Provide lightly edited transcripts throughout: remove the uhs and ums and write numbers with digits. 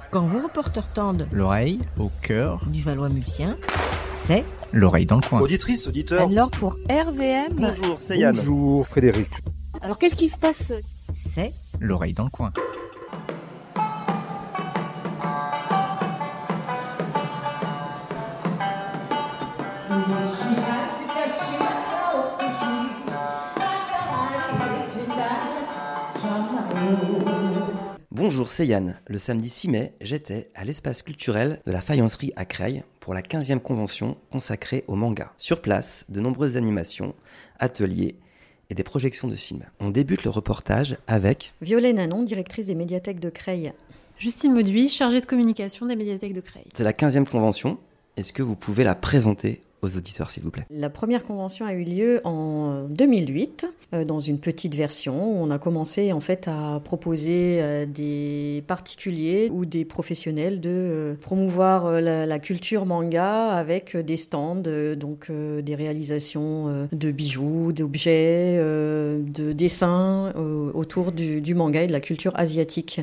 Quand vos reporters tendent l'oreille au cœur du Valois-Mulsien, c'est l'oreille dans le coin. Auditrice, auditeur. Alors pour RVM... Bonjour, c'est Yann. Bonjour Frédéric. Alors qu'est-ce qui se passe ? c'est L'oreille dans le coin. Bonjour, c'est Yann. Le samedi 6 mai, j'étais à l'espace culturel de la Faïencerie à Creil pour la 15e convention consacrée au manga. Sur place, de nombreuses animations, ateliers et des projections de films. On débute le reportage avec Violaine Nanon, directrice des médiathèques de Creil. Justine Mauduit, chargée de communication des médiathèques de Creil. C'est la 15e convention. Est-ce que vous pouvez la présenter aux auditeurs, s'il vous plaît? La première convention a eu lieu en 2008, dans une petite version, où on a commencé en fait à proposer à des particuliers ou des professionnels de promouvoir la culture manga avec des stands, des réalisations de bijoux, d'objets, de dessins autour du manga et de la culture asiatique.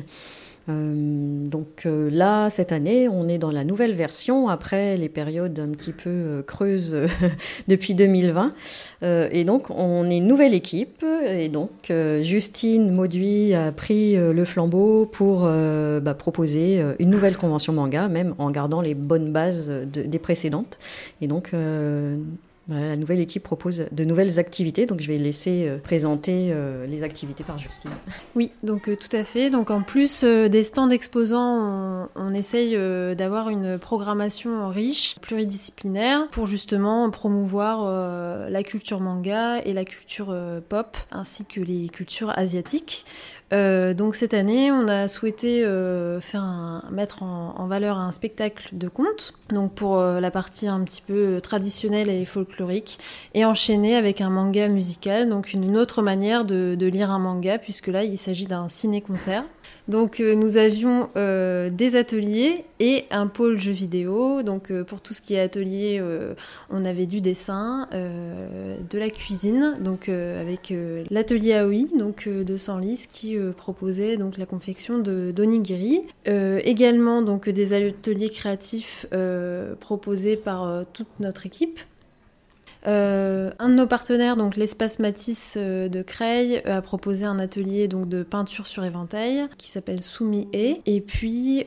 Là, cette année, on est dans la nouvelle version, après les périodes un petit peu creuses depuis 2020. Et donc, on est une nouvelle équipe. Et donc, Justine Mauduit a pris le flambeau pour proposer une nouvelle convention manga, même en gardant les bonnes bases des précédentes. Et donc... la nouvelle équipe propose de nouvelles activités, donc je vais laisser présenter les activités par Justine. Oui, donc tout à fait. Donc en plus des stands exposants, on essaye d'avoir une programmation riche, pluridisciplinaire, pour justement promouvoir la culture manga et la culture pop, ainsi que les cultures asiatiques. Donc cette année, on a souhaité mettre en valeur un spectacle de contes, donc pour la partie un petit peu traditionnelle et folklorique, et enchaîner avec un manga musical, donc une autre manière de lire un manga, puisque là il s'agit d'un ciné-concert. Donc nous avions des ateliers et un pôle jeux vidéo. Donc pour tout ce qui est atelier, on avait du dessin, de la cuisine, donc avec l'atelier Aoi, donc de Senlis, qui proposait donc la confection d'onigiri. Également donc des ateliers créatifs proposés par toute notre équipe. Un de nos partenaires, donc l'espace Matisse de Creil, a proposé un atelier donc de peinture sur éventail qui s'appelle Sumi E. Et puis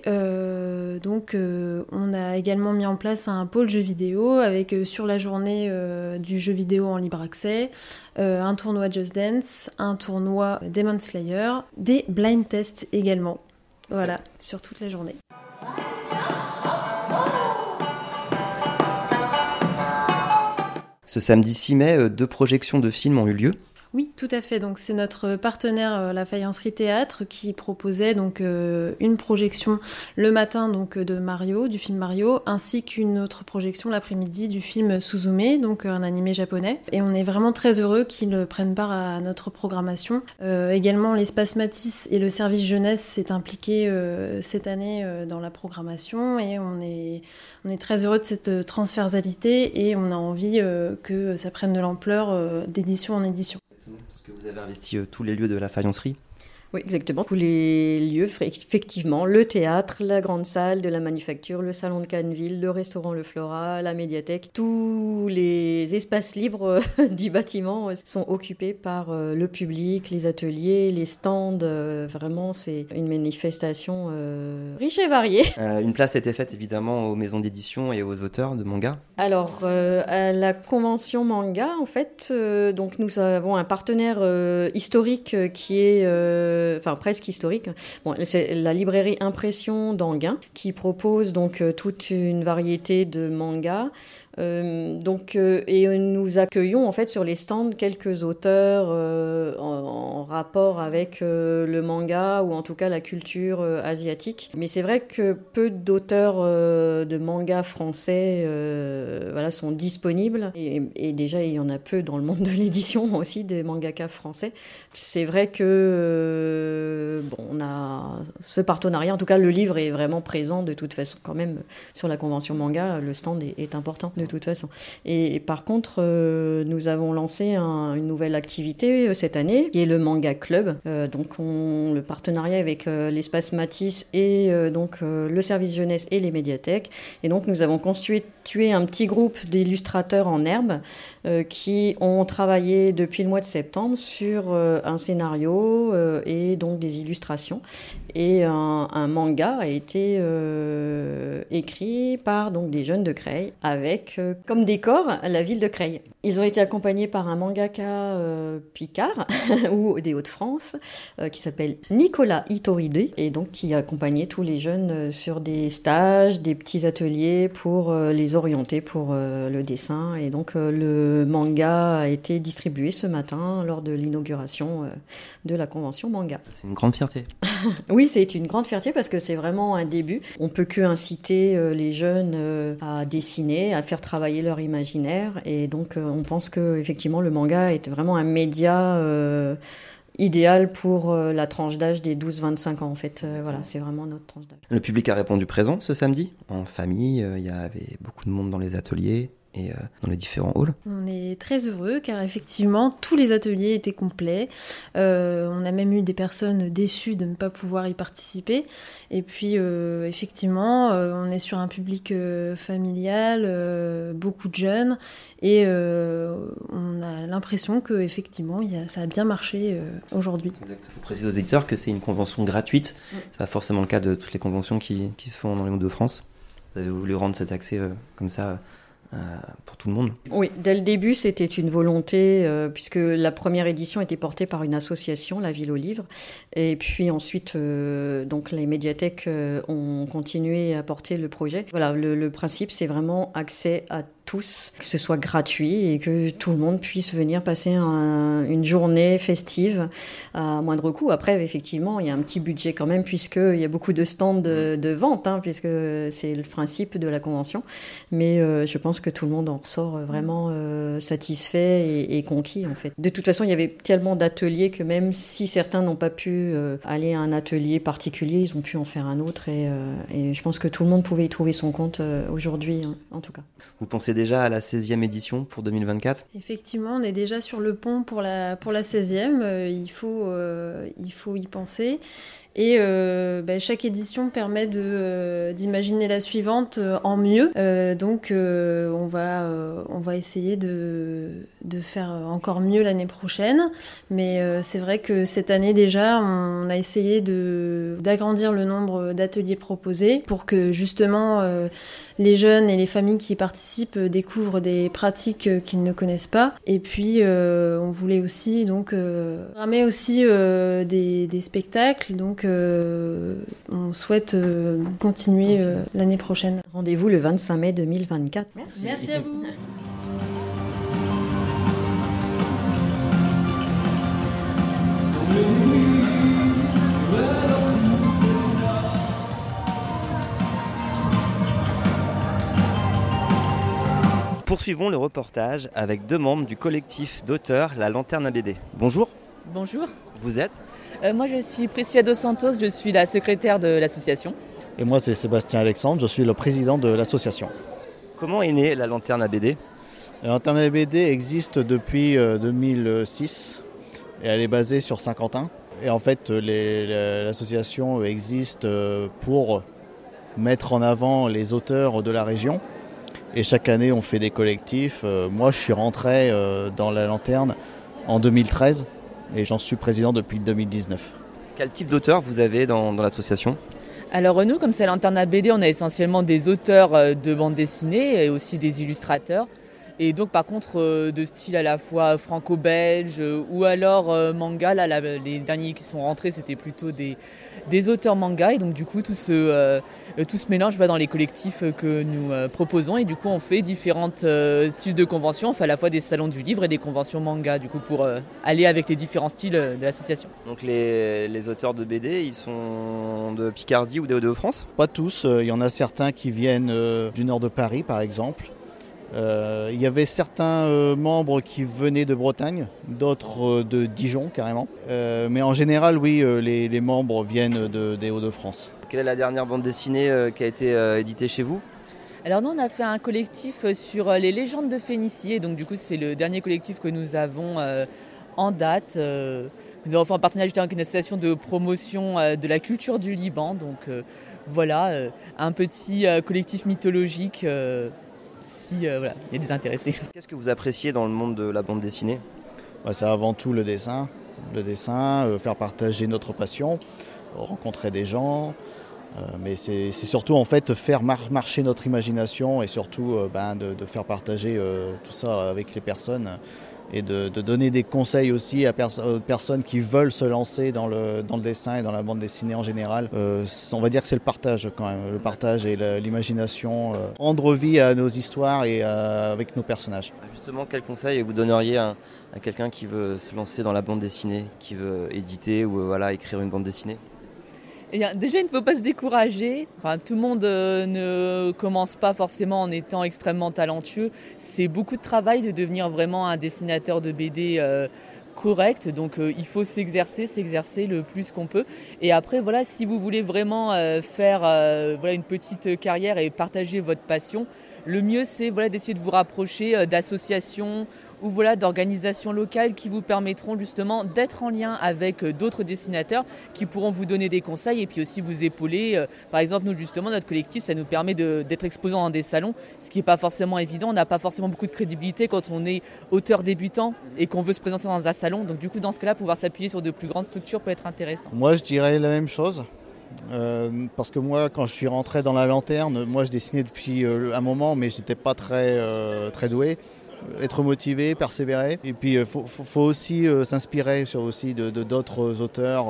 on a également mis en place un pôle jeux vidéo avec sur la journée du jeu vidéo en libre accès, un tournoi Just Dance, un tournoi Demon Slayer, des blind tests également. Voilà, sur toute la journée. Ce samedi 6 mai, 2 projections de films ont eu lieu. Oui, tout à fait. Donc c'est notre partenaire la Faïencerie Théâtre qui proposait donc une projection le matin donc de Mario, du film Mario, ainsi qu'une autre projection l'après-midi du film Suzume, donc un animé japonais. Et on est vraiment très heureux qu'ils prennent part à notre programmation. Également, l'espace Matisse et le service jeunesse s'est impliqué cette année dans la programmation, et on est très heureux de cette transversalité, et on a envie que ça prenne de l'ampleur d'édition en édition. Parce que vous avez investi tous les lieux de la faïencerie. Oui, exactement. Tous les lieux, effectivement, le théâtre, la grande salle de la manufacture, le salon de Canneville, le restaurant Le Flora, la médiathèque, tous les espaces libres du bâtiment sont occupés par le public, les ateliers, les stands. Vraiment, c'est une manifestation riche et variée. Une place a été faite évidemment aux maisons d'édition et aux auteurs de manga. Alors, à la convention manga, en fait, donc nous avons un partenaire historique qui est... presque historique. Bon, c'est la librairie Impression d'Anguin qui propose donc toute une variété de mangas. Et nous accueillons en fait sur les stands quelques auteurs en rapport avec le manga, ou en tout cas la culture asiatique. Mais c'est vrai que peu d'auteurs de manga français sont disponibles, et déjà il y en a peu dans le monde de l'édition aussi, des mangakas français. C'est vrai que on a ce partenariat, en tout cas le livre est vraiment présent de toute façon quand même sur la convention manga, le stand est important. de toute façon. Et par contre, nous avons lancé une nouvelle activité cette année, qui est le Manga Club. Donc, le partenariat avec l'espace Matisse et le service jeunesse et les médiathèques. Et donc, nous avons constitué un petit groupe d'illustrateurs en herbe qui ont travaillé depuis le mois de septembre sur un scénario et donc des illustrations. Et un manga a été écrit par donc des jeunes de Creil avec comme décor la ville de Creil. Ils ont été accompagnés par un mangaka Picard ou des Hauts-de-France qui s'appelle Nicolas Itoride et donc qui a accompagné tous les jeunes sur des stages, des petits ateliers pour les orienter pour le dessin. Et donc le manga a été distribué ce matin lors de l'inauguration de la convention manga. C'est une grande fierté. Oui, c'est une grande fierté parce que c'est vraiment un début. On peut que inciter les jeunes à dessiner, à faire travailler leur imaginaire. Et donc, on pense que effectivement, le manga est vraiment un média idéal pour la tranche d'âge des 12-25 ans. En fait, voilà, c'est vraiment notre tranche d'âge. Le public a répondu présent ce samedi. En famille, il y avait beaucoup de monde dans les ateliers et dans les différents halls. On est très heureux car effectivement tous les ateliers étaient complets. On a même eu des personnes déçues de ne pas pouvoir y participer. Et puis effectivement on est sur un public familial, beaucoup de jeunes et on a l'impression que effectivement ça a bien marché aujourd'hui. Exact. Je vous précise aux éditeurs que c'est une convention gratuite. C'est pas forcément le cas de toutes les conventions qui se font dans les Hauts-de-France. Vous avez voulu rendre cet accès comme ça pour tout le monde. Oui, dès le début, c'était une volonté, puisque la première édition était portée par une association, la Ville aux Livres, et puis ensuite, donc les médiathèques ont continué à porter le projet. Voilà, le principe, c'est vraiment accès à tous, que ce soit gratuit et que tout le monde puisse venir passer une journée festive à moindre coût. Après, effectivement, il y a un petit budget quand même, puisqu'il y a beaucoup de stands de vente, puisque c'est le principe de la convention. Mais je pense que tout le monde en ressort vraiment satisfait et conquis, en fait. De toute façon, il y avait tellement d'ateliers que même si certains n'ont pas pu aller à un atelier particulier, ils ont pu en faire un autre. Et je pense que tout le monde pouvait y trouver son compte aujourd'hui, en tout cas. Vous pensez déjà à la 16e édition pour 2024 ? Effectivement, on est déjà sur le pont pour la 16e. Il faut y penser. Et chaque édition permet d'imaginer la suivante en mieux. Donc on va essayer de faire encore mieux l'année prochaine. Mais c'est vrai que cette année déjà, on a essayé d'agrandir le nombre d'ateliers proposés pour que justement les jeunes et les familles qui y participent découvrent des pratiques qu'ils ne connaissent pas. Et puis on voulait aussi donc programmer aussi des spectacles. Donc on souhaite continuer l'année prochaine. Rendez-vous le 25 mai 2024. Merci à vous. Poursuivons le reportage avec deux membres du collectif d'auteurs La Lanterne à BD. Bonjour. Bonjour. Vous êtes ? Moi je suis Priscilla Dos Santos, je suis la secrétaire de l'association. Et moi c'est Sébastien Alexandre, je suis le président de l'association. Comment est née La Lanterne à BD ? La Lanterne à BD existe depuis 2006 et elle est basée sur Saint-Quentin. Et en fait l'association existe pour mettre en avant les auteurs de la région. Et chaque année on fait des collectifs. Moi je suis rentré dans La Lanterne en 2013 et j'en suis président depuis 2019. Quel type d'auteur vous avez dans l'association ? Alors nous, comme c'est La Lanterne à BD, on a essentiellement des auteurs de bande dessinée et aussi des illustrateurs. Et donc par contre de style à la fois franco-belge ou alors manga, là les derniers qui sont rentrés c'était plutôt des auteurs manga et donc du coup tout ce mélange va dans les collectifs que nous proposons et du coup on fait différents types de conventions, on fait à la fois des salons du livre et des conventions manga du coup pour aller avec les différents styles de l'association. Donc les auteurs de BD ils sont de Picardie ou des Hauts-de-France ? Pas tous, il y en a certains qui viennent du nord de Paris par exemple. Il y avait certains membres qui venaient de Bretagne, d'autres de Dijon carrément. Mais en général, oui, les membres viennent des Hauts-de-France. Quelle est la dernière bande dessinée qui a été éditée chez vous ? Alors nous, on a fait un collectif sur les légendes de Phénicie. Et donc du coup, c'est le dernier collectif que nous avons en date. Nous avons fait un partenariat justement avec une association de promotion de la culture du Liban. Donc voilà, un petit collectif mythologique si voilà, il y a des intéressés. Qu'est-ce que vous appréciez dans le monde de la bande dessinée ? C'est avant tout le dessin, faire partager notre passion, rencontrer des gens, mais c'est surtout en fait faire marcher notre imagination et surtout de faire partager tout ça avec les personnes et de donner des conseils aussi aux personnes qui veulent se lancer dans le dessin et dans la bande dessinée en général. On va dire que c'est le partage quand même, le partage et l'imagination, rendre vie à nos histoires et avec nos personnages. Justement, quel conseil vous donneriez à quelqu'un qui veut se lancer dans la bande dessinée, qui veut éditer ou écrire une bande dessinée ? Eh bien, déjà, il ne faut pas se décourager. Enfin, tout le monde ne commence pas forcément en étant extrêmement talentueux. C'est beaucoup de travail de devenir vraiment un dessinateur de BD correct. Donc, il faut s'exercer le plus qu'on peut. Et après, voilà, si vous voulez vraiment faire une petite carrière et partager votre passion, le mieux, c'est d'essayer de vous rapprocher d'associations ou d'organisations locales qui vous permettront justement d'être en lien avec d'autres dessinateurs qui pourront vous donner des conseils et puis aussi vous épauler. Par exemple, nous justement, notre collectif, ça nous permet d'être exposants dans des salons, ce qui n'est pas forcément évident. On n'a pas forcément beaucoup de crédibilité quand on est auteur débutant et qu'on veut se présenter dans un salon. Donc du coup, dans ce cas-là, pouvoir s'appuyer sur de plus grandes structures peut être intéressant. Moi, je dirais la même chose. Parce que moi, quand je suis rentré dans la lanterne, moi je dessinais depuis un moment, mais j'étais pas très doué. Être motivé, persévérer, et puis faut aussi s'inspirer sur aussi de d'autres auteurs.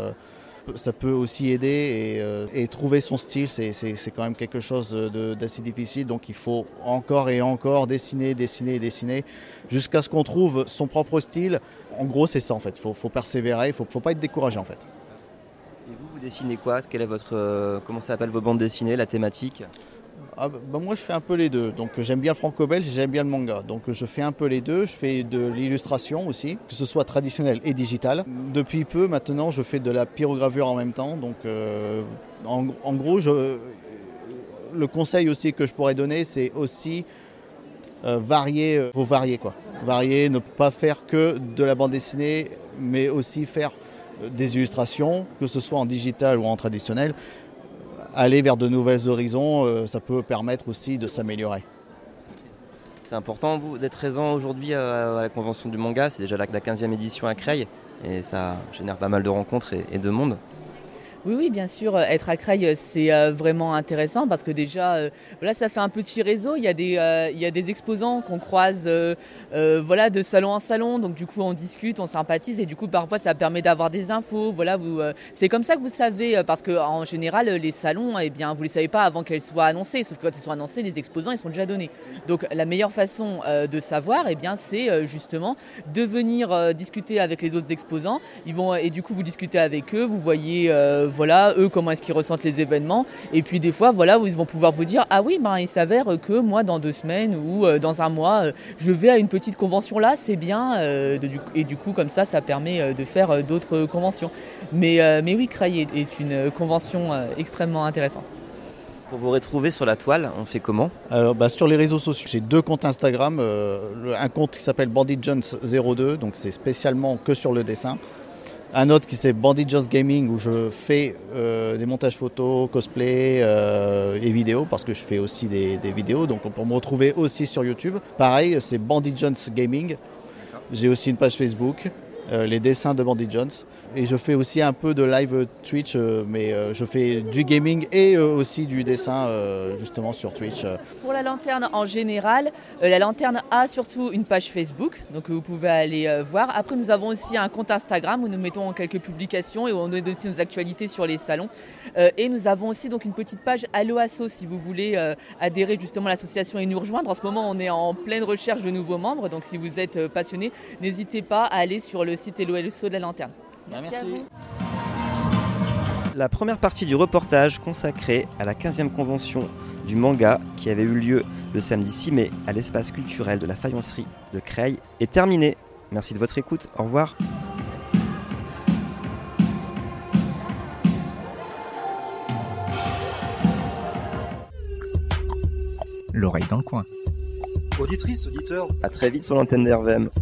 Ça peut aussi aider et trouver son style, c'est quand même quelque chose d'assez difficile. Donc il faut encore et encore dessiner jusqu'à ce qu'on trouve son propre style. En gros, c'est ça en fait. Faut persévérer, faut pas être découragé en fait. Et vous dessinez quoi ? Comment ça s'appelle vos bandes dessinées, la thématique ? Moi je fais un peu les deux, donc j'aime bien le franco-belge et j'aime bien le manga, donc je fais un peu les deux, je fais de l'illustration aussi, que ce soit traditionnel et digital. Depuis peu maintenant je fais de la pyrogravure en même temps, donc en gros le conseil aussi que je pourrais donner c'est aussi varier, ne pas faire que de la bande dessinée mais aussi faire des illustrations, que ce soit en digital ou en traditionnel. Aller vers de nouveaux horizons, ça peut permettre aussi de s'améliorer. C'est important vous d'être présent aujourd'hui à la convention du manga, c'est déjà la 15e édition à Creil et ça génère pas mal de rencontres et de monde. Oui, bien sûr, être à Creil, c'est vraiment intéressant parce que déjà, ça fait un petit réseau. Il y a des exposants qu'on croise de salon en salon. Donc du coup, on discute, on sympathise et du coup, parfois, ça permet d'avoir des infos. C'est comme ça que vous savez parce qu'en général, les salons, vous ne les savez pas avant qu'elles soient annoncées. Sauf que quand elles sont annoncées, les exposants, ils sont déjà donnés. Donc la meilleure façon de savoir, c'est justement de venir discuter avec les autres exposants. Et du coup, vous discutez avec eux, vous voyez... eux, comment est-ce qu'ils ressentent les événements. Et puis des fois, où ils vont pouvoir vous dire « Ah oui, il s'avère que moi, dans 2 semaines ou dans un mois, je vais à une petite convention là, c'est bien. » Et du coup, comme ça permet de faire d'autres conventions. Mais oui, Creil est une convention extrêmement intéressante. Pour vous retrouver sur la toile, on fait comment ? Alors, sur les réseaux sociaux, j'ai 2 comptes Instagram. Un compte qui s'appelle BanditJones02, donc c'est spécialement que sur le dessin. Un autre qui c'est Bandit Just Gaming où je fais des montages photos, cosplay et vidéos parce que je fais aussi des vidéos. Donc on peut me retrouver aussi sur YouTube. Pareil, c'est Bandit Jones Gaming. J'ai aussi une page Facebook, les dessins de Bandit Jones. Et je fais aussi un peu de live Twitch, mais je fais du gaming et aussi du dessin justement sur Twitch. Pour la lanterne en général, la lanterne a surtout une page Facebook, donc vous pouvez aller voir. Après, nous avons aussi un compte Instagram où nous mettons quelques publications et où on donne aussi nos actualités sur les salons. Et nous avons aussi donc une petite page Allo Asso si vous voulez adhérer justement à l'association et nous rejoindre. En ce moment, on est en pleine recherche de nouveaux membres, donc si vous êtes passionné, n'hésitez pas à aller sur le site Hello Asso de la lanterne. Merci. À vous. La première partie du reportage consacrée à la 15e convention du manga qui avait eu lieu le samedi 6 mai à l'espace culturel de la faïencerie de Creil est terminée. Merci de votre écoute. Au revoir. L'oreille dans le coin. Auditrice, auditeur. À très vite sur l'antenne d'RVM.